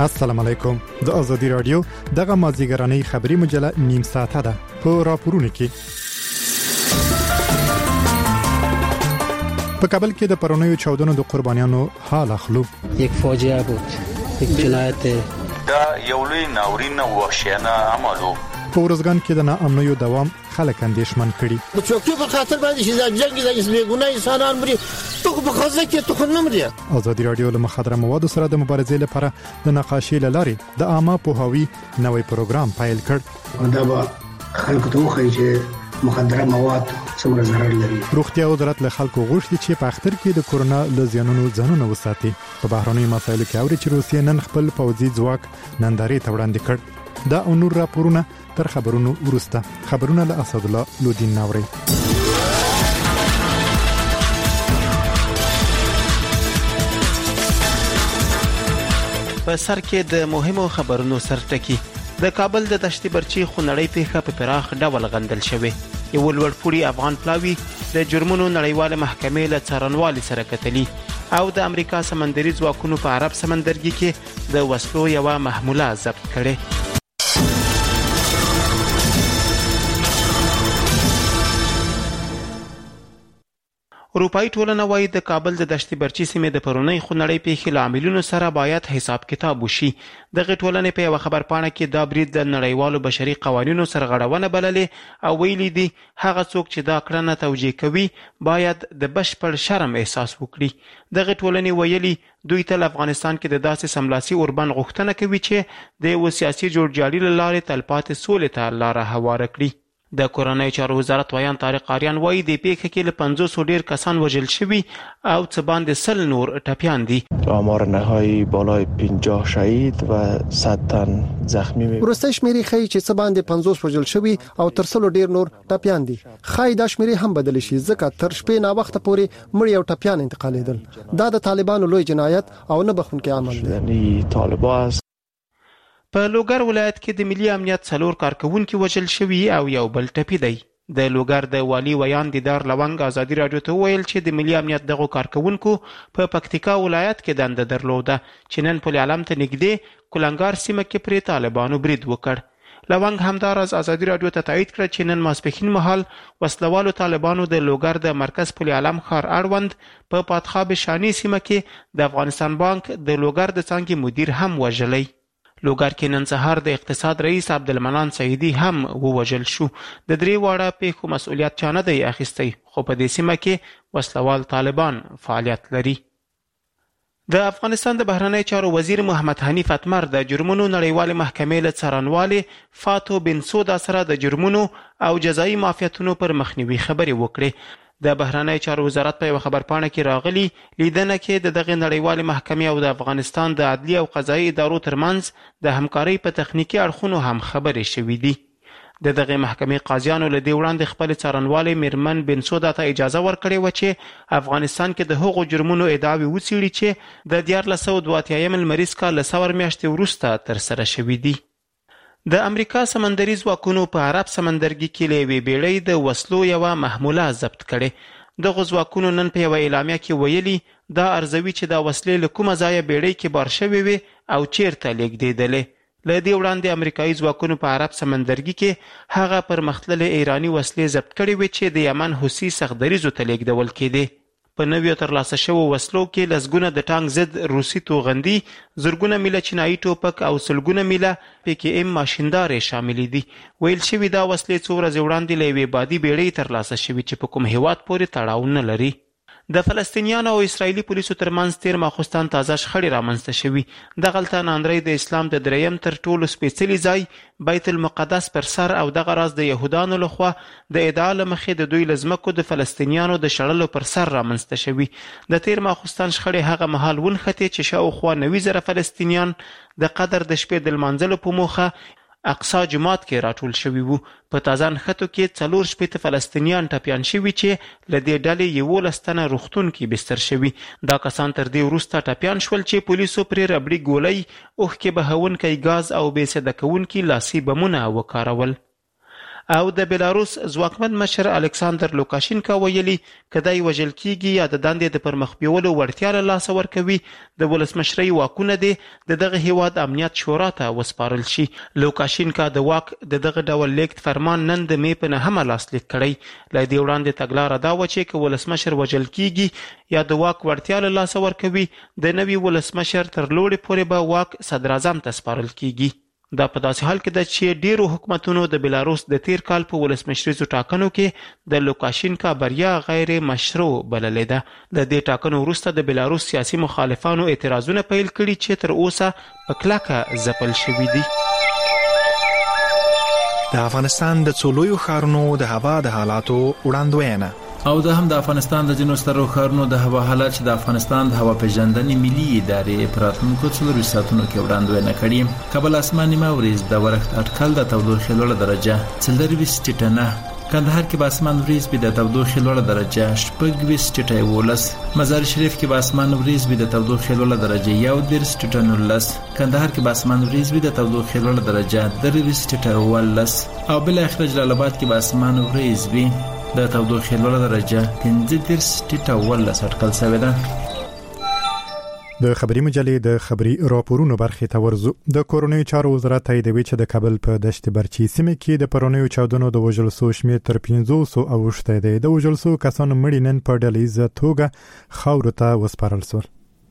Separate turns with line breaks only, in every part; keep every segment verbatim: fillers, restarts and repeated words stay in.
السلام علیکم. د آزادی رادیو دغه مازیګرانې خبری مجله نیم ساعته ده. په راپورونو کې په کابل کې د پرونیو چاودنو د قربانیانو حال اخلو.
یک فاجعه بود، یک جنایت.
دا یو لوی ناورین او وحشیانه عملو.
په ورځګان کې د ناامنیو دوام خلک اندېښمن کړي.
د چوکۍ په خاطر باندې چې جنگ د اسلامي انسانان مري ته په خزه کې ته نه مري.
آزادی رادیو له مخدره موادو سره د مبارزې لپاره د نقاشي لاري د عامه پوهاوی نوې پروګرام پیل کړ.
دا به خلکو ته وښایي چې مخدره مواد څومره ضرر لري.
روغتیا وزارت له خلکو غوښتي چې په اختر کې د کورونا له زیانونو ځانونه وساتي. په بهرنیو مسایلو کې اوري چې روسیه نن خپل پوځي ځواک نندارې ته وړاندې کړ. دا او نور راپورونه تر خبرونو وروسته. خبرونه له اسد الله لودین ناوري.
په سر کې د مهمو خبرونو سرټکی. د کابل د دشتي برچی خونړی پیښه په پراخ ډول غندل شوې. یو لوړپوړي افغان پلاوی د جرمونو نړیواله محکمې له څارنوالۍ سره کتلي او د امریکا سمندري ځواکونو په عرب سمندرګي کې د وسلو یوه محموله ضبط کړې. اروپایي ټولنه وايي د کابل د دشتي برچی سیمې د پرونی خونړی پیښې له عاملینو سره باید حساب کتاب وشي. دغه ټولنې په یو خبر پاڼه کې دا برید د نړیوالو بشري قوانینو سرغړونه بللې او ویلي دي هغه څوک چې دا کړنه توجیه کوي باید د بشپړ شرم احساس وکړي. دغه ټولنې ویلي دوی تل افغانستان کې د داسې سملاسي اوربند غوښتنه کوي چې د یو سیاسي جوړجاړي له لارې تلپاتې سولې ته لاره هواره کړي. د کورنۍ چارو وزارت ویان طارق آریان وایي د پیښې کې له پنځوسو ډیر کسان وژل شوي او څه باندې سل نور ټپیان دي.
آمار نهایی بالای پنجاه شهید و صد تن زخمی می.
وروستۍ شمیرې ښیي چې څه باندې پنځوس وژل شوي او تر سلو ډیر نور ټپیان دي. ښایي دا شمیرې هم بدل شي ځکه تر شپې نا وخت پورې مړي او ټپیان انتقالېدل. دا د طالبانو لوی جنایت او نه بخښونکی عمل دی.
یعنی طالبان
په لوګر ولایت کې د ملي امنیت څلور کارکونکي وژل شوي او یو بل ټپي دی. د لوګر د والي ویان دیدار لونګ آزادي رادیو ته وویل چې د ملي امنیت دغو کارکونکو په پکتیکا ولایت کې دنده درلوده چې نن پل علم ته نږدې کولنګار سیمه کې پرې طالبانو برید وکړ. لونګ همداراز آزادي رادیو ته تایید کړ چې نن ماسپښین مهال وسلوالو طالبانو د لوګر د مرکز پل علم ښار اړوند په پاتخاب شانی سیمه کې د افغانستان بانک د لوګر د څانګې مدیر هم وژلی. لوګر کې نن سهار د اقتصاد رئیس عبدالمنان سعیدی هم ووژل شو. د درې واړه پیښو مسؤلیت چا نه دی اخیستی خو په دې سیمه کې وسلوال طالبان فعالیت لري. د افغانستان د بهرنی چارو وزیر محمد حنیف اتمر د جرمونو نړیوالې محکمې له څارنوالې فاتو بنسودا سره د جرمونو او جزایي معافیتونو پر مخنیوي خبرې وکړې. د بهرنی چارو وزارت په یو خبر پاڼه کې راغلي لیدنه کې د دغه نړیوالې محکمې او د افغانستان د عدلي او قضایي ادارو ترمنځ د همکارۍ په تخنیکي اړخونو هم خبرې شوې دي. د دغه محکمې قاضیانو له دې وړاندې خپل څارنوالې میرمن بنسودا ته اجازه ورکړې وه چې افغانستان کې د هغو جرمونو ادعاوې وڅېړي چې د دیارلس سوه دوه اتیایم لمریز کال له څلور میاشتې وروسته ترسره شوي دي. د امریکا سمندري ځواکونو په عرب سمندرګي کې له یوې بیړۍ د وسلو یوه محموله ضبط کړې. دغو ځواکونو نن په یوه اعلامیه کې ویلي دا ارزوي چې دا وسلې له کومه ځایه بیړۍ کې بار شوې وې او چیرته لیږدېدلې. له دې وړاندې امریکایي ځواکونو په عرب سمندرګي کې هغه پرمختللې ایراني وسلې ضبط کړې وې چې د یمن حوثي سختدریځو ته لیږدول کېدې. په نویو ترلاسه شوو وسلو کې لسګونه د ټانک ضد روسي توغندي، زرګونه میله چینایي ټوپک او سلګونه میله پی کې ام ماشیندارې شاملې دي. ویل شوي دا وسلې څو ورځې وړاندې له یوې بادي بیړۍ ترلاسه شوي چې په کوم هیواد پورې تړاو نه لري. د فلسطینیانو او اسرائیلي پولیسو ترمنځ تیر ماخوستن تازه شخړې رامنځته شوي. دغلته ناندرۍ د اسلام د دریم تر ټولو سپېڅلي ځای بیت المقدس پر سر او دغه راز د یهودانو لخوا د ادعا له مخې د دوی له ځمکو د فلسطینیانو د شړلو پر سر رامنځته شوي. د تیر ماخوستن شخړې هغه مهال ونښتې چې شاوخوا نوي زره فلسطینیان د قدر د شپې د لمانځلو په موخه اقصا جماعت کې راټول شوي وو. په تازه نښتو کې څلور شپېته فلسطینیان ټپیان شوي چې له دې ډلې یولس تنه روغتون کې بستر شوي. دا کسان تر دې وروسته ټپیان شول چې پولیسو پرې ربړي ګولۍ، اوښکې بهونکی ګاز او بې سده کوونکي لاسي بمونه وکارول. او د بیلاروس ځواکمن مشر الکساندر لوکاشینکا ویلي کدی وژل کیږي یا د دندې د پرمخ بیولو وړتیا له لاسه ورکوي د ولسمشرۍ واکونه دي د دغه هیواد امنیت شورا ته وسپارل شي. لوکاشینکا د واک د دغه ډول لیکت فرمان نن د می په نهمه لاسلیک کړی. له دې وړاندې تګلاره دا و چې که ولسمشر وژل کیږي یا د واک وړتیا له لاسه ورکوي د نوي ولسمشر تر لوړې پورې به واک صدراعظم ته سپارل کیږي. دا په داسې حال کې ده چې ډیرو حکومتونو د بیلاروس د تیر کال په ولسمشریزو ټاکنو کې د لوکاشینکا بریا غیر مشروع بللې ده. د دې ټاکنو وروسته د بیلاروس سیاسي مخالفانو اعتراضونه پیل کړي چې تر اوسه په کلکه ځپل شوي دي.
د افغانستان د څو لویو ښارونو د هوا د حالاتو وړاندوینه
او د هم د افغانستان د جنوب سترو ښارونو د هوا حالات چې د افغانستان د هوا پیژندنې ملي ادارې په راتلونکو څلورو ساعتونو کې وړاندوینه کړې. کابل اسماني مورز د ورښت اټکل د تودوخې لوړه درجه څلرویشت ټنه، کندهار کې به اسمان وریځ وي د تودوخې لوړه درجه شپږویشت ټنه یولس، مزار شریف کې به اسمان وریځ وي د تودوخې لوړه درجه یو دېرش ټنه نولس، کندهار کې به اسمان وریځ وي د تودوخې لوړه درجه درویشت ټنه اوولس، او بالاخره جلال آباد کې به اسمان وریځ وي د تودوخې لوړه درجه پنځه دېرش ټنه اوولس اټکل شوې ده.
د خبري مجلې د خبري راپورونو برخې ته ورزو. د کورونیو چارو وزارت تاییدوي چې د کابل په دشت برچي سیمه کې د پرونیو چاودنو د وژل شو شمېر تر پنځه سوه اوښتی دی. د وژل شو کسانو مړي نن په ډلهییزه توګه خاورو ته وسپارل شول.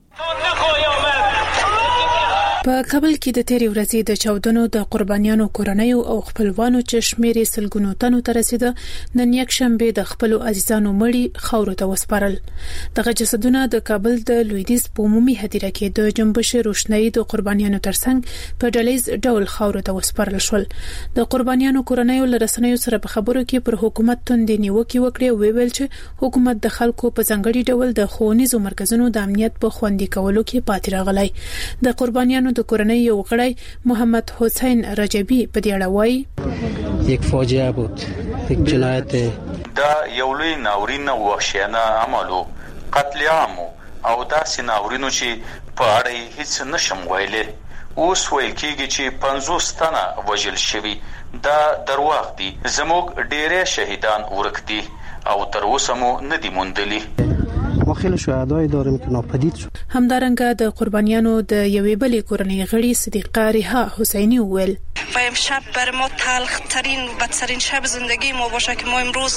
په کابل کې د تیرې ورځې د چاودنو د قربانیانو کورنیو او خپلوانو چې شمېر سلګونو تنو ته رسیده نن یک شنبه د خپل عزیزانو مړي خاورو ته وسپارل. دغه جسدونه د کابل د لویدیز په عمومي هدیره کې د جنبش روشنايي د قربانیانو ترڅنګ په ډلهییز ډول خاورو ته وسپارل شول. د قربانیانو کورنیو لرسنیو سره په خبرو کې پر حکومت توندې نیوکې وکړې او ویل چې حکومت د خلکو په ځانګړي ډول د ښوونیزو مرکزونو د امنیت په خوندي کولو کې پاتې راغلی. د قربانیانو د کورنۍ یو غړی محمد حسین رجبی په دې اړه وایي
یک فاجعه بود، یک جنایت.
دا یو لوی ناورین او وحشیانه عملو، قتل عام او داسې ناورینو چې په اړه هیڅ نشم ویلی. اوس ویل کېږي چې پنځوس تنه وژل شوي. دا درواغ دي. زموږ ډېری شهیدان ورک دي او تر اوسه مو نه دي موندلي.
خیلی شهدای داریم که ناپدید شد.
همدارنګه د قربانیانو د یوې بلې کورنۍ غړي صدیقه ریحا حسینی وویل
و امشب بر ما تلخ ترین و بدترین شب زندگی ما باشه که ما امروز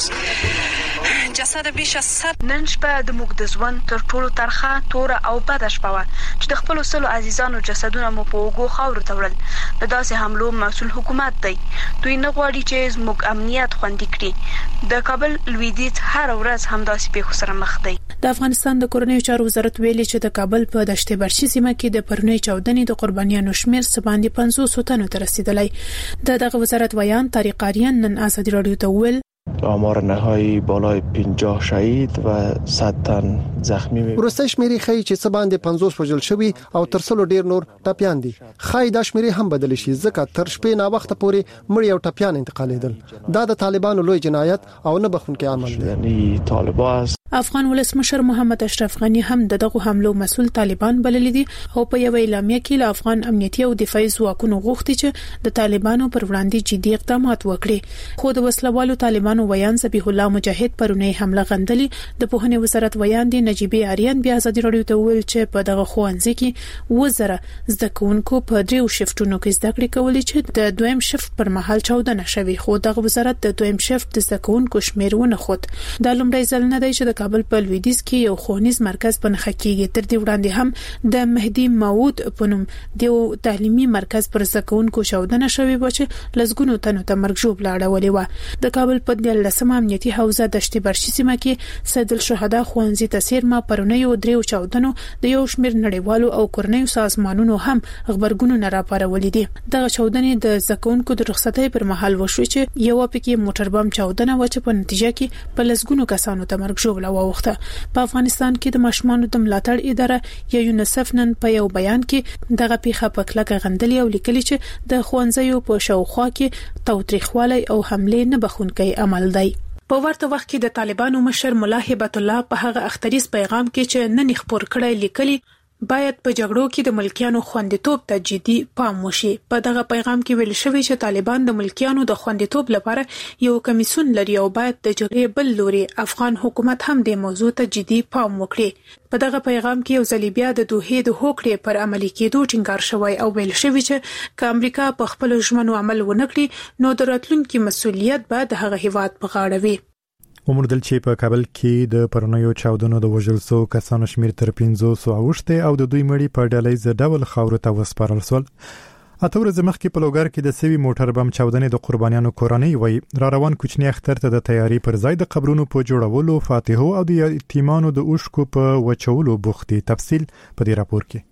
جسد بیش از صد
نن شپه د موږ د ژوند تر ټولو ترخه توره او بده شپه وه چې د خپلو سلو عزیزانو جسدونه مو په اوږو خاورو ته وړل. د داسې حملو مسؤل حکومت دی. دوی نه غواړي چې زموږ امنیت خوندي کړي. د کابل لویدیځ هر ورځ همداسې پیښو سره مخ دی.
د افغانستان د کورنیو چارو وزارت ویلي چې د کابل په دشت برچي سیمه کې د پرونی چاودنې د قربانیانو شمېر څه باندې پنځوس تنو ته رسیدلی. د دغه وزارت ویان طارق آریان نن ازادي رادیو ته وویل
آمار نهایی بالای پنجاه شهید و صد تن زخمی می
وروستۍ شمیرې ښیي چې څه باندې پنځوس وژل شوي او تر سلو ډیر نور ټپیان دي. ښایي دا شمیرې هم بدل شي ځکه تر شپې ناوخته پورې مړي او ټپیان انتقالېدل. دا د طالبانو لوی جنایت او نه بخښونکی عمل دی.
یعنی طالبان
افغان ولسمشر محمد اشرف غنی هم دغه حملو مسؤل طالبان بللي دي او په یو اعلامیه کې له افغان امنیتي او دفاعي ځواکونو غوښتي چې د طالبانو پر وړاندې جدي اقدامات وکړي. خو د وسلوالو طالبانو ویان ذبیح الله مجاهد پرونی حمله غندلي. د پوهنې وزارت ویان دي نجيبي آریان بیا ازادي رادیو ته ویل چې په دغه ښوونځي کې وزره زده کوونکو په دریو شفټونو کې زده کړې کولې چې د دویم شفټ پر مهال چاودنه شوې. خو دغه وزارت د دویم شفټ د زده کوونکو شمېر ونه خود. د لومړی ځل نه دی چې د کابل په لویدیځ کې یو ښوونیز مرکز په نښه کېږي. تر دې وړاندې هم د مهدي ماود په نوم د یو تعلیمي مرکز پر زده کوونکو چاودنه شوې و چې لسګونو تنو ته مرګ ژوبله اړولې وه. د کابل په دیارلسمه امنیتي حوزه دشت برچي سیمه کې سید الشهدا ښوونځي ته څیرمه پرونیو دریو چاودنو د یو شمېر نړیوالو او کورنیو سازمانونو هم خبرګونونه راپارولي دي. دغه چاودنې د زده کوونکو د رخصتۍ پر مهال وشوې چې یو پکې موټر بم چاودنه و چې په نتیجه کې په لسګونو کسانو ته مرګ ژوبله واوښته. په افغانستان کې د ماشومانو د ملاتړ اداره یا یونیسف نن په یو بیان کې دغه پیښه په کلکه غندلې او لیکلي چې د ښوونځیو په شاوخوا کې تاوتریخوالی او حملې نه بخښونکی عمل دی. په ورته وخت کې د طالبانو مشر ملا هبت الله په هغه اختریز پیغام کې چې نن خبر کړی لیکلي باید په جګړو کې د ملکیانو خوندیتوب ته جدي پام وشي. په دغه پیغام کې ویل شوی چې طالبان د ملکیانو د خوندیتوب لپاره یو کمیسیون لري او باید د جګړې بل لوري افغان حکومت هم د موضوع ته جدي پام وکړي. په دغه پیغام کې یو ځل بیا د دوحې د هوکړې پر عملي کېدو ټینګار شوی او ویل شوی چې که امریکا په خپل ژمنو عمل ونه کړي نو د راتلونکي مسؤلیت به د هغه هیواد په غاړه وي.
ومردل چې په کابل کې د پرونیو چاودنو د وژل سو کسانو شمیر تر پنځوس اوښته او د دوی مړي په ډلهیز ډول خاورو ته وسپارل شول. اته ورځې مخکې په لوګر کې د سوي موټر بم چاودنې د قربانیانو کورنۍ وای را روان کوچنی اختر ته د تیاری پر ځای د قبرونو په جوړولو فاتحو او د یتیمانو د اوښکو په وچولو بوختي. تفصیل په دې راپور کې.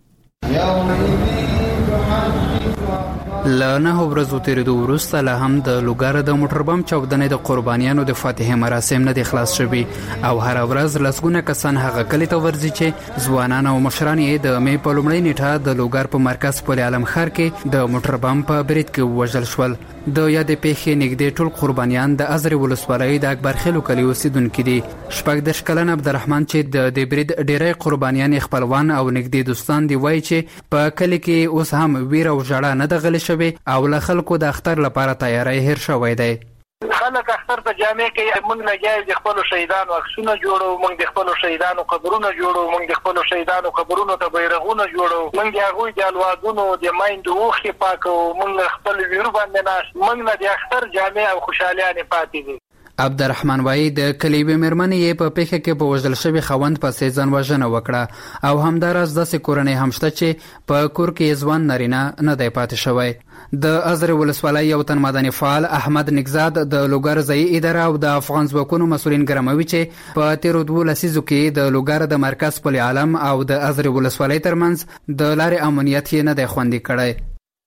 لنه ورځو تیرېدو وروسته له هم د لوګر د موټر بم چاودنې د قربانیانو د فاتحه مراسم نه د خلاص شوي او هر ورځ لسګونه کسان هغه کلی ته ورځي چې ځوانان او مشران یې د مې په لومړۍ نیټه د لوګر په مرکز پل عالم ښار کې د موټر بم په برید کې وژل شول. د یادې پیښې نږدې ټول قربانیان د ازرې ولسوالۍ د اکبر خیلو کلي اوسیدونکي دي. شپږ دېرش کلن عبدالرحمن چې د دې برید ډېری قربانیان خپلوان او نږدې دوستان دي وایي چې په کلي کې اوس هم ویره او ژړا نه ده غلې شوې او له خلکو د اختر لپاره تیاری هیر شوی دی.
خلک اختر ته جامع کوي، موږ لګیا د خپل شهیدانو عکسونه جوړو، موږ د خپل شهیدانو قبرونه جوړو، موږ د خپل شهیدانو قبرونو ته بیرغونه جوړو، موږ د هغوی د الوادونو د مایندو اوښکې پاکو، موږ خپل ویرو باندې ناست، موږ نه د اختر جامع او خوشحالیانې پاتې دي.
عبدالرحمن وایي د کلیوي مېرمنې یې په پیښه کې په وژل شوي خاوند پسې ځان وژنه وکړه او همداراز داسې کورنۍ هم شته چې په کور کې ځوان نارینه نه دی پاتې شوی. د ازرې ولسوالۍ یو تن مدني فعال احمد نګزاد د لوګر ځایي اداره او د افغان ځواکونو مسؤلین ګرموي چې په تیرو دوو لسیزو کې د لوګر د مرکز پل عالم او د ازرې ولسوالۍ ترمنځ د لارې امنیت یې نه دی خوندي کړی.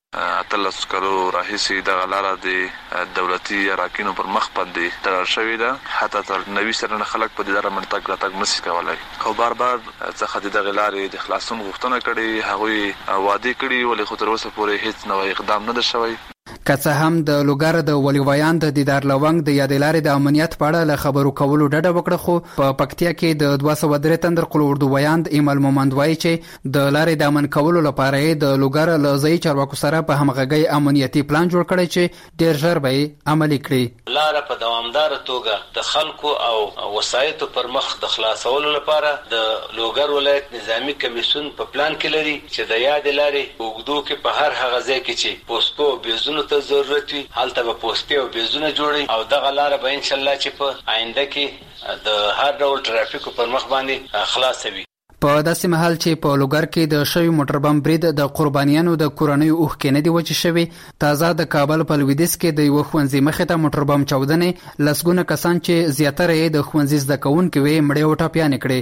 اتلس کلو راهیسې دغه لاره د دولتي اراکینو پر مخ باندې تړل شوې ده، حتی تر نوي سلنه خلک په دې لاره باندې تګ راتګ نشي کولی او بار بار څخه د دغې لارې د خلاصون غوښتنه کړې، هغوی وعدې کړي ولې خو تر اوسه پورې هیڅ نوی اقدام نه ده شوی.
که څه هم د لوګر د ولي ویاند د دیدار لونګ د یادې لارې د امنیت په اړه له خبرو کولو ډډه وکړه، خو په پکتیا کې د دوه سوه درې تندر قل اردو ویاند ایمل مومند وایي چې د لارې د امن کولو لپاره یې د لوګر له ځایي چارواکو سره په همغږۍ امنیتي پلان جوړ کړی چې ډېر ژر به یې عملي کړي.
لاره په دوامداره توګه د خلکو او وسایطو پر مخ د خلاصولو لپاره د لوګر ولایت نظامی کمیسیون په پلان کې لري چې د یادې لارې په اوږدو کې په هر هغه ځای کې چې پوسټو بیزونو ته ضرورت وي هلته به پوسټي او بیزونه جوړي او دغه لاره به انشاءالله چې په آینده کې د هر ډول ټرافیکو پر مخ باندې خلاص وي.
په داسې مهال چې په لوګر کې د شوي موټر بم برید د قربانیانو د کورنیو اوښکې نه دي وچې شوي، تازه د کابل په لویدیځ کې د یوه ښوونځي مخې ته موټر بم چاودنې لسګونه کسان چې زیاتره یې د ښوونځي زده کوونکي وې مړې او ټپیانې کړې.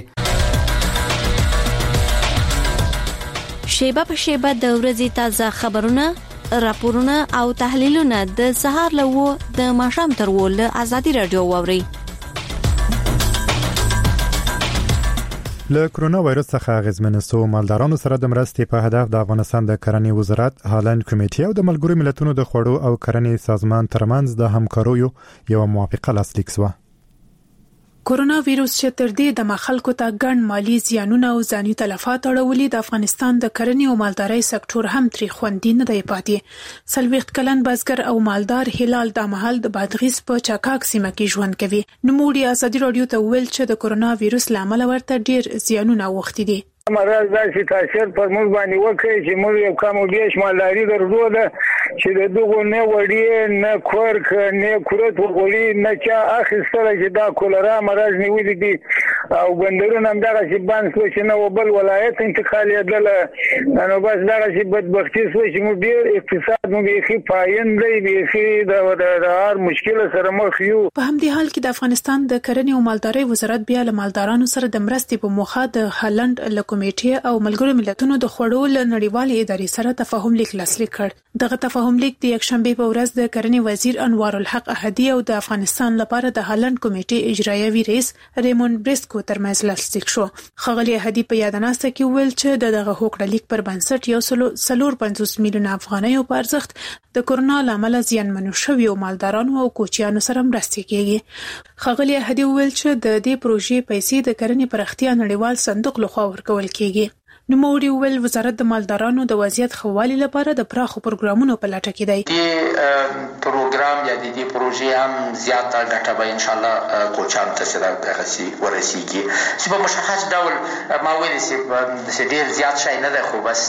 شیبه په شیبه د ورځې تازه خبرونه، راپورونه او تحلیلونه د سهار له وو د ماښام تر وو له ازادي رادیو واوري.
له کرونا وایرس څخه اغېزمنېدو مالدارانو سره د مرستې په هدف د افغانستان د کرنې وزارت، هالند کمیټې او د ملګرو ملتونو د خوړو او کرنې سازمان ترمنځ د همکاریو یو موافقه لاسلیک شوه.
کورونا ویروس چې تر دې د خلکو ته ګڼ مالی زیانونه او ځاني تلفات اړولي، د افغانستان د کرنې او مالدارۍ سکتور هم تری خوندي نه دی پاتې. څلوېښت کلن بزګر او مالدار هلال د مهال د بادغیس په چاکاک سیمه کې ژوند کوي. نوموړي ازادي رادیو ته ویل چې د کورونا ویروس له امله ورته ډیر زیانونه اوښتي دي.
مرض داسې تاثیر پر موږ باندې وکړي چې موږ یو کم او بیش مالداري درلوده چې د دغو نه وړي نه کورک نه کورت وغوړي نه چا اخیستله چې دا کولرا مرض نیولي دي او بندرونه هم دغسې بند شوه چې نه و بل ولایت انتقالېدله، نو بس دغسې بدبختي شوه چې موږ ډېر اقتصاد مو بیخي پاین دی، بیخي د هر مشکله سره مخ یو.
په همدې حال کې د افغانستان د کرنې او مالدارۍ وزارت بیا له مالدارانو سره د مرستې په موخه د هالند له کمیټې او ملګرو ملتونو د خوړو له نړیوالې ادارې سره تفاهم لیک لاسلیک کړ. دغه تفاهم لیک د یکشنبه په ورځ د کرنې وزیر انوار الحق احدی او د افغانستان لپاره د هالند کمیټې اجرایوي رئیس ریمون بریسکو ترمنځ لاسلیک شو. ښاغلي احدی په یادناسته کې ویل چې دغه هوکړه لیک پر بنسټ یو سل څلور پنځوس میلیونه افغانیو په ارزښت د کورونا له امله زیانمنو شویو مالدارانو او کوچیانو سره مرستې کیږي. ښاغلي احدی ویل چې د دې پروژې پیسې د کرنې پراختیا نړیوال صندوق لخوا ورکول کیږي. نوموړي وویل وزارت د مالدارانو د وضعیت ښه والي لپاره د پراخو پروګرامونو په لټه کې دی.
دې پروګرام یا د دې پروژې هم زیاته ګټه به ان شاء الله کوچان ته سره غسي ورسیږي چې په مشخص ډول ما ویل چې ډیر زیات شي نه ده، خو بس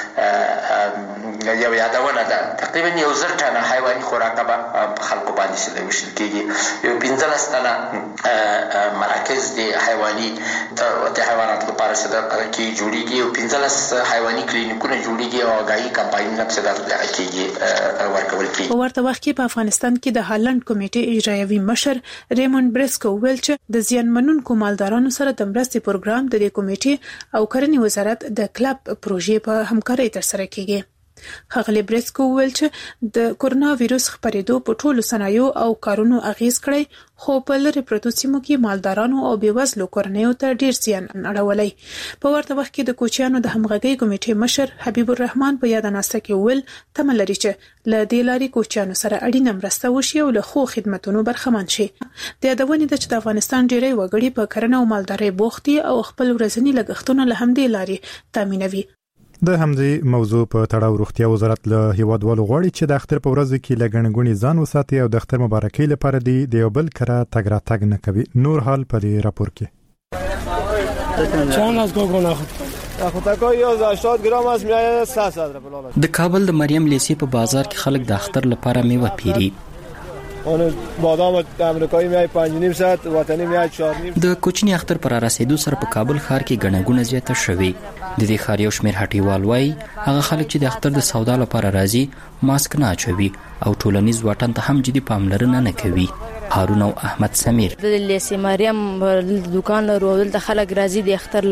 یو یادونه ده تقریبا یو زر ټنه حیواني خوراک به خلکو باندې سره وشل کېږي. یو پنځلس ټنه مراکز د حیواني د حیواناتو لپاره سره کې جوړیږي، او پنځلس حیواني کلینیکونه جوړیږي او غاړي کمپاینونه په سره کېږي ورکول کېږي.
په ورته وخت کې په افغانستان کې د هالند کمیټې اجرایوي مشر ریموند بریسکو ویل چې د زیان منونکو مالدارانو سره د مرستې پروګرام د دې کمیټې او کرنې وزارت د کلب پروژې په همکارۍ ترسره کیږي. ښاغلي بریسکو ویل چې د کورونا وایرس خپرېدو په ټولو صنایعو او کارونو اغیز کړی، خو په لرې پرتو سیمو کې مالدارانو او بېوزلو کورنیو ته ډیر زیان اړولی. په ورته وخت کې د کوچیانو د همغږۍ کمیټې مشر حبیب الرحمن په یاد ناسته کې ویل تمه لري چې له دې لارې کوچیانو سره اړینه مرسته وشي او له ښو خدمتونو برخمن شي. د یادونې ده چې د افغانستان ډیری وګړي په کرنه او مالدارۍ بوخت دي او خپل ورځني لګښتونه له همدې لارې تامینوي.
د همدې موضوع په تړاو روغتیا وزارت له هیوادوالو غواړي چې د اختر په ورځ کې لګنګونی ځان وساتي او د اختر مبارکي لپاره دی د یو بل کره تګ را تګ نه کوي. نور حال په دې راپور کې
چند از گوگو نخود اخوتکا یازده هشتاد گرم است میایه سه صد.
د کابل د مریم لیسي په بازار کې خلک د اختر لپاره میوه پیری.
اون بادام امریکایی میای پنج و نیم ساعت وطنی میای چهار نیم.
د کوچنی اختر پر رسیدو سره په کابل ښار کې غنغونه زیاته شوې. د دې ښار یو شمېر هټیوال وایي هغه خلک چې د اختر د سودا لپاره راځي ماسک نه اچوي او ټولنیز واټن ته هم جدي پاملرنه نه کوي. هارون او احمد سمیر
د لیسي مریم دکان لرو د خلک راځي د اختر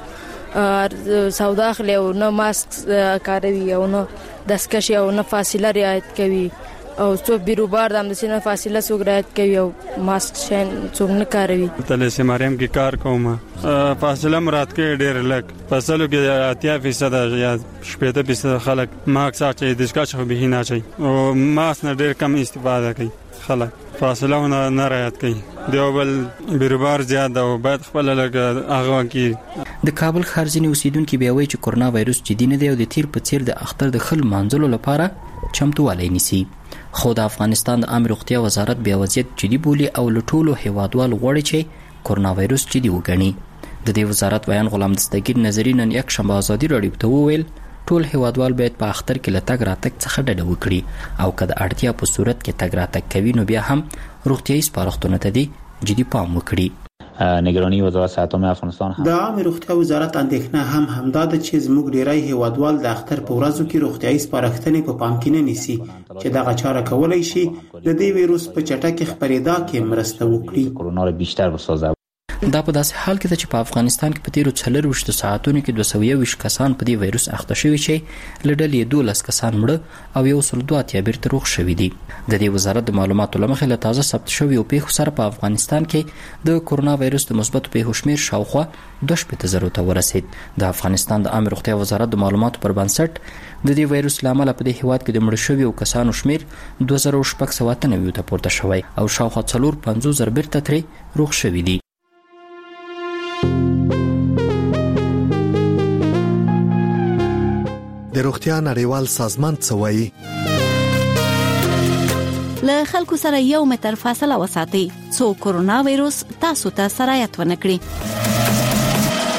لپاره سودا اخلي او نه ماسک کاروي او نه دستکشي او نه فاصله رعایت کوي او څو بیروبار د امدسینه فاصله څوک رعایت کوي او ماسک شین څوک نه کاروي.
تل سي مریم کې کار کوم فاصله مراد کې ډېر لږ فاصله کې اتیا فیصد یا شپږ فیصد خلک ماسک اچي د ښکاش خو به نه اچي او ماسک نه ډېر کم استفاده کوي. خلک فاصله نه رعایت کوي. دیوبل بیروبار زیات او باید خپل لګ هغه کې
د کابل ښار ځینې اوسیدونکو بیا وایي چې کورونا وایرس جدي نه دی او د تیر په څیر د اختر د خل مانځلو لپاره چمتووالی نیسي. خو د افغانستان د عامه روغتیا وزارت بیا وضعیت جدي بولي او له ټولو هیوادوالو غواړي چې کورونا وایرس جدي وګڼي. د دې وزارت بیان غلام دستگیر نظری نن یک شنبه ازادي راډیو ته وویل ټول هیوادوال باید په اختر کې له تګ راتګ څخه ډډه وکړي او که د اړتیا په صورت کې تګ راتګ کوي نو بیا هم روغتیایي سپارښتنو ته دی جدي پام وکړي.
نگرانی وزارت صحت عامه افغانستان
د عامه روغتیا وزارت اندېښنه هم همدا ده چې زموږ ډیری هیوادوال د اختر په ورځو کې روغتیایي سپارښتنې په پام کې نه نیسي چې دغه چاره کولای شي د دې ویروس په چټکۍ خپرېدا کې مرسته وکړي.
کرونا را بیشتر بسازه.
دا په داسې حال کې چې په افغانستان کې په تیرو څلرویشتو ساعتونو کې دوه سوه یوویشت کسان په دې وایرس اخته شوي چې له ډلې دولس کسان مړه او یو سل دوه اتیا بیرته روغ شوي دي. د دې وزارت د معلوماتو له مخې له تازه ثبت شویو پیښو سره په افغانستان کې د کورونا وایرس د مثبتو پیښو شمېر شاوخوا دوه شپېته زرو ته ورسید. د افغانستان د عامه روغتیا وزارت د معلوماتو پر بنسټ د دې وایرس له امله په دې هیواد کې د مړه شویو کسانو شمېر دوه زره شپږ سوه اته نوي ته پورته شوی او شاوخوا څلور پنځوس زره بیرته ترې روغ شوي دي.
د روغتیا نړیوال سازمان څه وایي؟
له خلکو سره یو متر فاصله وساتئ څو کورونا وایرس تاسو ته سرایت ونه کړي.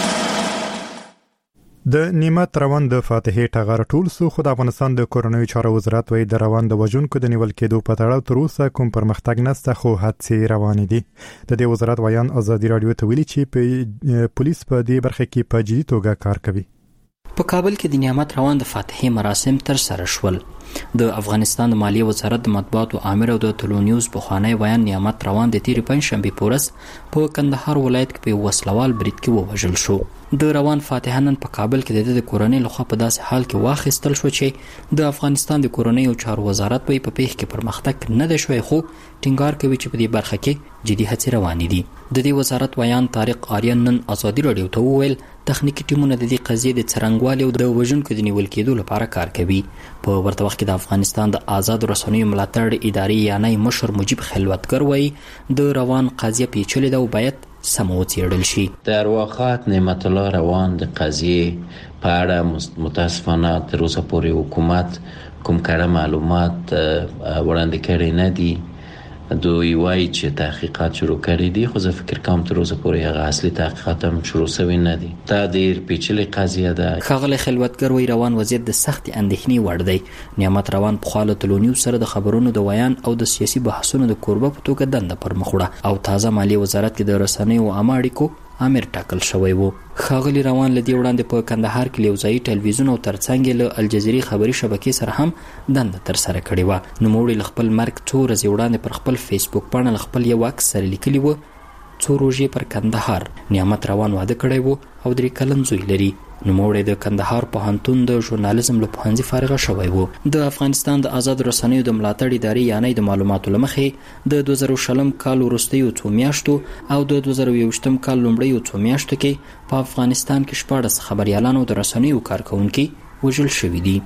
د نیمت روان د فاتحې ټغر ټول سو خو د افغانستان د کورونوي چارو وزارت وایي د روان د وژونکو د نیول کېدو په تړاو تر اوسه کوم پرمختګ نشته خو هڅې روانې دي. د دې وزارت وایان ازادي راډیو ته ویلي چې په پولیس په دې برخه کې په جدي توګه کار کوي.
په کابل کې د نیامت روان د فاتحې مراسم تر سره شول. د افغانستان د مالیې وزارت د مطبوعاتو امر او د ټلو نیوز پخوانی ویان نیامت روان د تیرې پنځشنبې په ورځ په کندهار ولایت کې په وسلوال برید کې ووژل شو. د روان فاتحه نن په کابل کې د کورنۍ لخوا په داسې حال کې واخیستل شو چې د افغانستان د کورنۍ او چارو وزارت په پیښ کې پرمختګ نه دی شوی خو ټینګار کوي چې په دې برخه کې جدي هڅې روانې دي. د دې وزارت ویان طارق آریان نن ازادي راډیو ته وویل تخنیکی ټیمونه د دې قضیې د څرنګوالي او د وژونکو د نیول کېدو لپاره کار کوي. په ورته وخت کې د افغانستان د آزاد رسنیو ملاتړ ادارې یعنی مشر مجيب خلوتګر وایي د روان قضیه پیچلې ده او باید سم وڅېړل شي.
د ارواښاد نعمت الله روان د قضیې په اړه متاسفانه تر اوسه پورې حکومت کوم کړه معلومات وړاندې کړي نه دي. دوی وایي چې تحقیقات شروع کړي دي، خو زه فکر کوم تر اوسه پورې هغه اصلي تحقیقات هم شروع شوي نه دي. دا ډېر پیچلې قضیه ده.
ښاغلی خلوتګر وایي روان وضعیت د سختې اندېښنې وړ دی. نعمت روان پخوا له تلونیوز سره د خبرونو د ویان او د سیاسي بحثونو د کوربه په توګه دنده پر مخ وړه او تازه مالیې وزارت کې د رسنیو او عامه اړیکو امیر ټاکل شوی وو. ښاغلی روان له دې وړاندې په کندهار کې یو ځایي ټلویزیون او ترڅنګ یې له الجزیرې خبري شبکې سره هم دنده ترسره کړې وه. نوموړي له خپل مرګ څو ورځې وړاندې پر خپل فیسبوک پاڼه له خپل یو عکس سره لیکلي وو څو روژې پر کندهار. نعمت روان واده کړی وو او درې کلن زوی لري. نوموړی د کندهار پوهنتون د ژورنالیزم له پوهنځي فارغه شوی وو. د افغانستان د آزاد رسنیو د ملاتړ ادارې یعنی د معلوماتو له مخې د دوه زره شلم کال وروستیو څو میاشتو او د دوه زره یوویشتم کال لومړیو څو میاشتو کې په افغانستان کې شپاړس خبریالان او د رسنیو کارکونکي وژل شوي دي.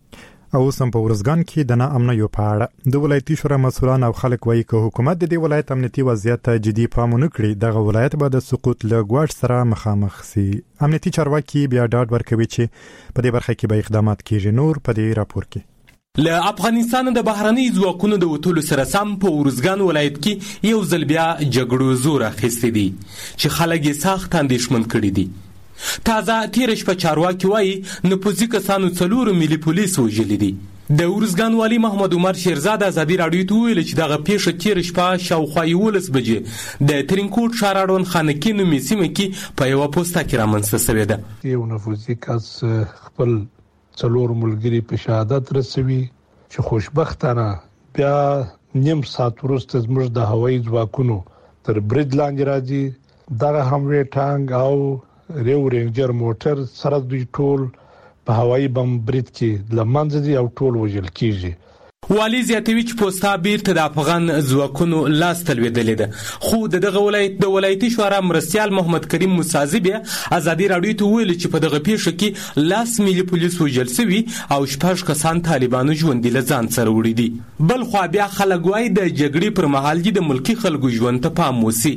او سم په ورزګان کې د ناامنیو په اړه د ولایتي شورا مسؤلان او خلک وایي چې حکومت د دې ولایت امنیتي وضعیت ته جدي پام نه کړي دغه ولایت به د سقوط له ګواښ سره مخامخ سي. امنیتي چارواکي بیا ډاډ ورکوي چې په دې برخه کې به اقدامات کیږي. نور په دې راپور کې
له افغانستان د بهرنۍ ځواکونو د وټولو سره سم په ورزګان ولایت کې یو ځل بیا جګړو زور اخیستی دي چې خلک یې سخت اندېښمن کړي دي. تازه تیر شپه چارواکي وایي نفوذي کسانو څلور ملي پولیس وژلي دي. د ورزګان والي محمد عمر شیرزاد ازادي راډیو ته ویل چې دغه پیښه تیر شپه شاوخوا یولس بجې د ترینکوټ ښار اړوند خانکي نومې سیمه کې په یوه پوسته کې رامنځته شوې ده.
یو نفوذي کس خپل څلور ملګري په شهادت رسوي چې خوشبختانه بیا نیم ساعت وروسته زموږ د هوایي ځواکونو تر برید لاندې راځي. دغه حملې ټانک او ریو رینجر موټر سره دوی ټول په هوایي بم برید کې لمنځه دي او ټول وژل کیږي.
والي زیاتوي چې پوسټا بیرته د افغان ځواکونو لاس ته لوېدلې ده. خو د دغه ولایت د ولایتي شورا مرستیال محمد کریم موسازي بیا ازادي راډیو ته ویل چې په دغه پیښه کې لاس ملي پولیس وژل شوي او شپږ کسان طالبانو ژوندي له ځان سره وړي دي. بل خوا بیا خلک وایي د جګړې پر مهال د ملکي خلکو ژوند ته پام وشي.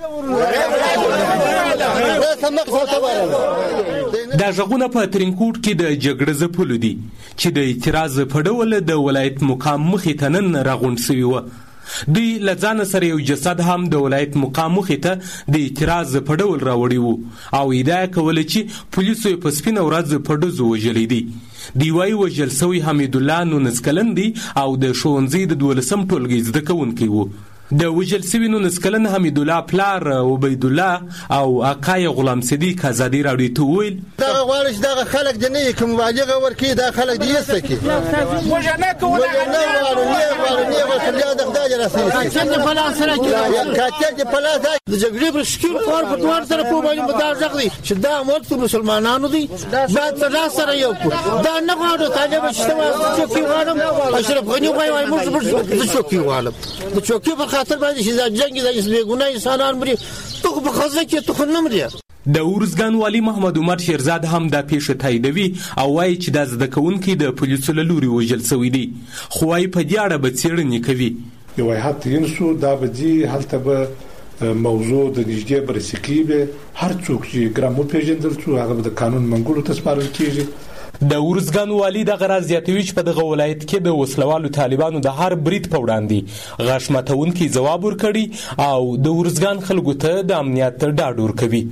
دا ژغونه په ترینکوټ کې د جګړې ځپلو دي چې د اعتراض په ډول د ولایت مقام مخې ته نن راغونډ شوي وه. دوی له ځانه سره یو جسد هم د ولایت مقام مخې ته د اعتراض په ډول راوړی وو او ادعا کوله چې پولیسو یې په سپینه ورځ په ډزو وژلی دي. دی وایي وژل شوی حمیدالله نونس کلن دی او د ښوونځي د دولسم ټولګي زده کوونکی وو. د وژل شوي نونس کلن حمیدالله پلار عبیدالله او اکای غلام صدیق ازادي راډیو ته وویل
دغه غواړي چې دغه خلک د نه کوم مبالغه ورکړي دا خلک دې ایسته کړي موږ نه کوو نه غواړو نه غواړو نه غواړو د خدای رسول کاچر د پلاس سره کې کاچر د پلاس د جګړې پر شکل خور په دوار سره په باندې مدار ځغلي چې دا موږ مسلمانانو دي دا تر سره یو دا نه غواړو طالب چې چوکي غواړم اشرف غنی غواړي موږ د چوکي غواړم د چوکي په خاطر باندې چې دا جنگ د اسبګونه انسانان مري ته په خزه کې ته خو نه مري.
د ورزګان والي محمد عمر شیرزاد هم دا پیښه تاییدوي او وایي چې دا زده کوونکي د پولیسو له لوري وژل شوي دي خو وایي په دې اړه به څېړنې کوي.
یو هیات تعین شو دا به ځي هلته به موضوع د نږدې بررسي به هر څوک چې ګرام وپېژندل شو هغه به د قانون منګولو ته سپارل کېږي.
د ورزګان والي دغه راز زیاتوي چې په دغه ولایت کې د وسلوالو طالبانو د هر برید په وړاندې غاښ ماتونکي ځواب ورکړي او د ورزګان خلکو ته د امنیت ډاډ ورکوي.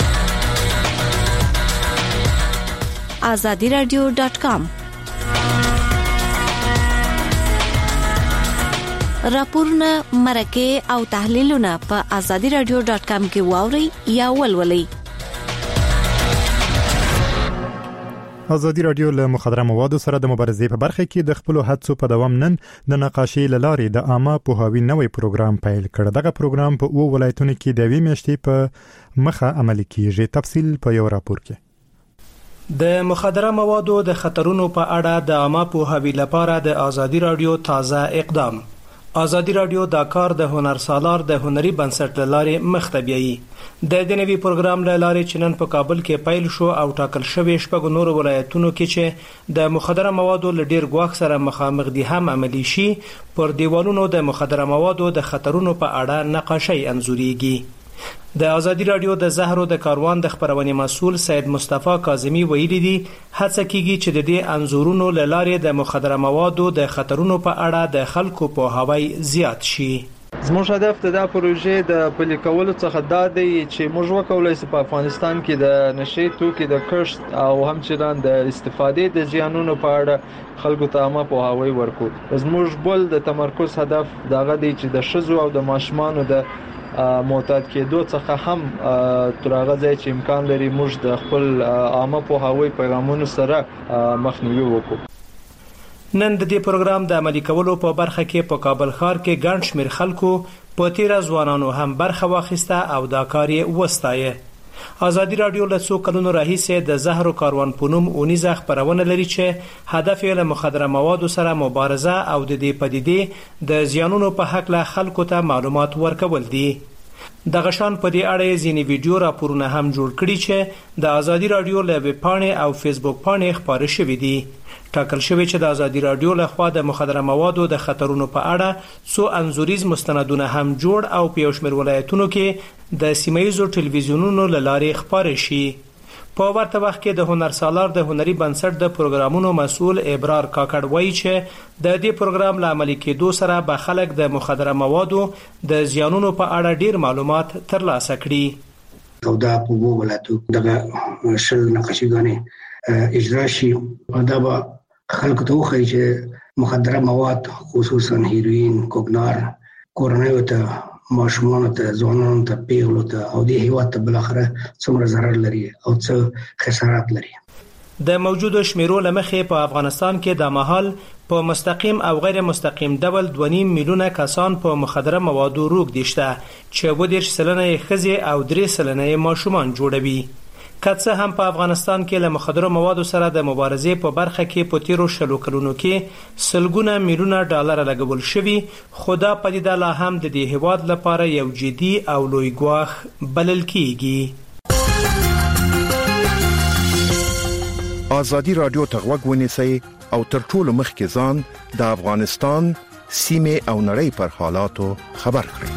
آزادي رادیو ډاټ کام راپورونه مرکه او تحلیلونه په آزادي رادیو ډاټ کام کې واورئ یا ولولئ.
ازادي رادیو له مخدره موادو سره د مبارزې په برخه کې د خپل هڅو په دوام نن د نقاشي لارې د عامه پوهاوی نوې پروګرام پیل کړ. دغه پروګرام په اوه ولایتونو کې د وی میاشتې په مخه عملي کیږي. تفصیل په یو راپور کې.
د مخدره موادو د خطرونو په اړه د عامه پوهاوی لپاره د ازادي رادیو تازه اقدام. ازادي رادیو دا کار د هنر سالار د هنري بنسټ لارې مخ ته بیایي. د دې نوي پروګرام لارې چې نن په کابل کې پیل شو او ټاکل شوی شپږ نور ولایتونو کې چې د مخدره موادو له ډیر ګواښ سره مخامخ دي هم عملی شي. پر دیوالونو د مخدره موادو د خطرونو په اړه نقاشي انځورېږي. د ازادي رادیو د زهرو د کاروان د خبرونې مسول سید مصطفی کاظمی ویلي دي هڅه کیږي چې د دې انزورونو له لارې د مخدره موادو د خطرونو په اړه د خلکو پوهاوی زیات شي.
زموږ هدف د دا پروژې د پلي کولو څخه دا دی چې موږ وکولای شو په افغانستان کې د نشې توکي د کښت او همچنان د استفادې د زیانونو په اړه خلکو ته عامه پوهاوی ورکړو. زموږ بل د تمرکز هدف دغه دی چې د ښځو او د ماشومانو د معتاد کېدو څخه هم تر هغه ځای چې امکان لري موږ د خپل عامه پوهاوی پیغامونو سره مخنیوي وکړو.
نن د دې پروګرام د عملي کولو په برخه کې په کابل ښار کې ګڼ شمېر خلکو په تیره ځوانانو هم برخه واخیسته او دا کار یې وستایه. ازادي رادیو له څو کلونو راهیسې د زهرو کاروان په نوم اونیزه خپرونه لري چې هدف یې له مخدره موادو سره مبارزه او د دې پدیدې د زیانونو په هکله خلکو ته معلومات ورکول دي. دغه شان په دې اړه ځینې ویډیو راپورونه هم جوړ کړي چې د ازادي رادیو له ویب پاڼې او فیسبوک پاڼې خپاره شوي دي. ټاکل شوی چې د ازادي رادیو له خوا د مخدره موادو د خطرونو په اړه څو انزوریز مستندونه هم جوړ او په یو شمېر ولایتونو کې د سیمه‌ییزو ټلویزیونونو له لارې خپاره شي. په ورته وخت کې د هنرسالار د هنري بنسټ د پروګرامونو مسؤل ابرار کاکړ وایي چې د دې پروګرام له عملي کېدو سره به خلک د مخدره موادو د زیانونو په اړه ډیر معلومات ترلاسه کړي.
او دا په وو ولایتو دغه شل نقشه‌ګانې اجرا شي او دا به خلکو ته وښایي چې مخدره مواد خصوصا هیروین، کوکنار کورنیو ته، ماشومانو ته، ځوانانو ته، پیغلو ته او د هیواد ته بل اخره څومره ضرر لري او څه خسارات لري.
د موجوده شمیرو لمخې په افغانستان کې د مهال په مستقیم او غیر مستقیم ډول دوه نیم میلیونه کسان په مخدره موادو روږدي شته چې اووه دېرش سلنه یې ښځې او درې سلنه یې ماشومان جوړوي. که څه هم په افغانستان کې له مخدره موادو سره د مبارزې په برخه کې په تیرو شلو کلونو کې سلګونه میلیونه ډالر لګول شوي، خو دا پدیده لا هم د دې هیواد لپاره یو جدي او لوی ګواښ بلل کیږي.
ازادي رادیو ته غوږ ونیسئ او تر ټولو مخکې ځان د افغانستان سیمه او نړۍ پر حالاتو خبر کړئ.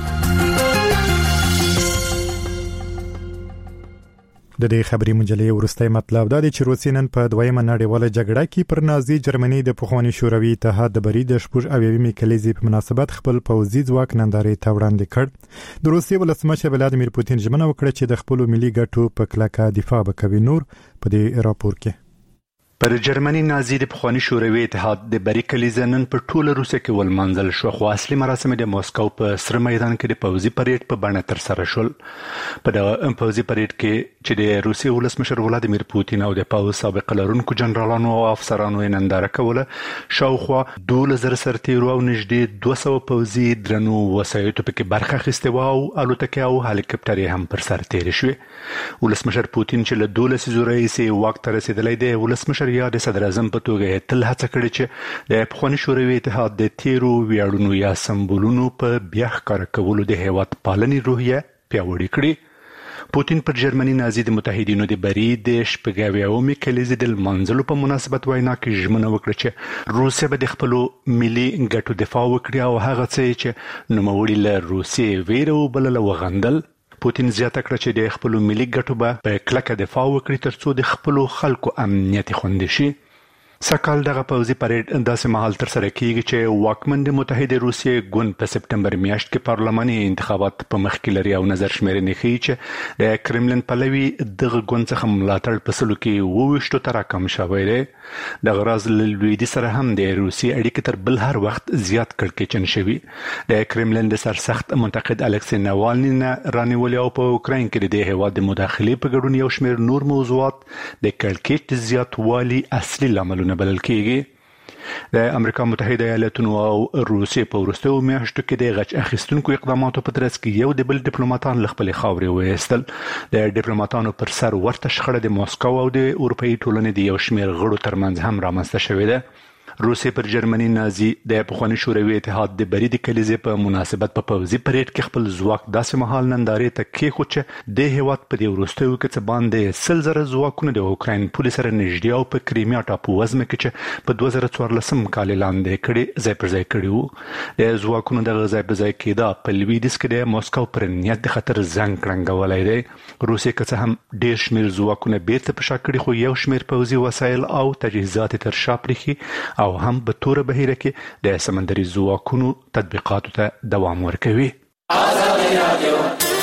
د دې خبري مجلې ورستۍ مطلب دا دی چې روسیې نن په دویمه نړیواله جګړه کې پر نازي جرمني د پخوانی شوروي اتحاد د بری د شپږ اویاومې کلیزې په مناسبت خپل پوځي ځواک نندارې ته وړاندې کړ. د روسیې ولسمشر ولادیمیر پوتین ژمنه وکړه چې د خپل ملي ګټو په کلکه دفاع وکوي. نور په دې راپور کې
پر جرمني نازي د پخوانی شوروي اتحاد د بری کلیزه نن په ټوله روسیه کې ولمنځل شو، خو اصلي مراسم د موسکو په سره میدان کې د پوځي پریډ په بڼه ترسره شول. په دغه پوځي پریډ کې چې د روسیې ولسمشر ولادیمیر پوتین او د پوځ سابق لرونکو جنرالانو او افسرانو یې ننداره کوله، شاوخوا دوه زره سرتیرو او نږدې دوه سوه پوځي درنو وسایطو پکې برخه اخیستې وه او الوتکې او هلیکاپټرې هم پر سر تېرې شوې. ولسمشر پوتین چې له دولس لسیزو راهیسې واک ته رسېدلی دی، ولسمشر یا د صدر اعظم په توګه تل هڅه کړې چې د پخواني شوروي اتحاد د تیرو ویاړونو یا سمبولونو په بیا ښکاره کولو د هیواد پالنې روحیه پیاوړې کړي. پوتین پر جرمني نازي د متحدینو د بری د شپږ اویاومې کلیزې د لمانځلو په مناسبت وینا کې ژمنه وکړه چې روسیه به د خپلو ملي ګټو دفاع وکړي او هغه څه چې نوموړي له روسیې ویره وبلله وغندل. پوتین زیاته کړه چې د خپلو ملي ګټو به په کلکه دفاع وکړي ترڅو د خپلو خلکو امنیت خوندي شي. سکهال دغه پوځي پریډ داسې مهال ترسره کیږي چې واکمن د متحده روسیې ګوند په سپټمبر میاشت کې پارلماني انتخابات په مخ کې لري او نظر شمیرنې ښیي چې د کرملین پلوي دغه ګوند څخه ملاتړ په سلو کې اووه ویشتو ته راکم شوی دی. دغه راز له لویدي سره هم د روسیې اړیکې تر بل هر وخت زیات کړکېچن شوي. د کرملین د سرسخت منتقد الکسی ناوالني نه رانیولې او په اوکراین کې د هیواد د مداخلې په ګډون یو شمېر نور موضوعات د کړکېچ زیاتوالي اصلي لاملونه بلل کېږي. د امریکا متحده ایالاتونو او روسیې په وروستیو میاشتو کې د غچ اخیستونکو اقداماتو په ترڅ کې یو د بل ډیپلوماټان له خپلې خاورې وایستل. د ډیپلوماټانو پر سر ورته شخړه د موسکو او د اروپایي ټولنې د یو شمېر غړو ترمنځ هم رامنځته شوې ده. روسیې پر جرمني نازي د پخواني شوروي اتحاد د بري د کلیزې په مناسبت په پوځي پریډ کې خپل ځواک داسې مهال نندارې ته کېښود چې د هیواد په دې وروستیو کې څه باندې سل زره ځواکونه د اوکراین پولې سره نږدې او په کریمیا ټاپو وزمه کې چې په دوه زره څوارلسم کال لاندې کړي ځای پر ځای کړي وو د ځواکونو د ځای پر ځای کېدا په لویدیځ کې د موسکو پر نیت د خطر زنګ کړنګولی دی. روسیې که څه هم ډېر شمېر ځواکونه بیرته په شا کړي خو یو شمېر پوځي وسایل او تجهیزات تر شا پرېښي او هم په توره بهیره کې د سمندري ځواکونو تطبیقاتو ته دوام ورکوي.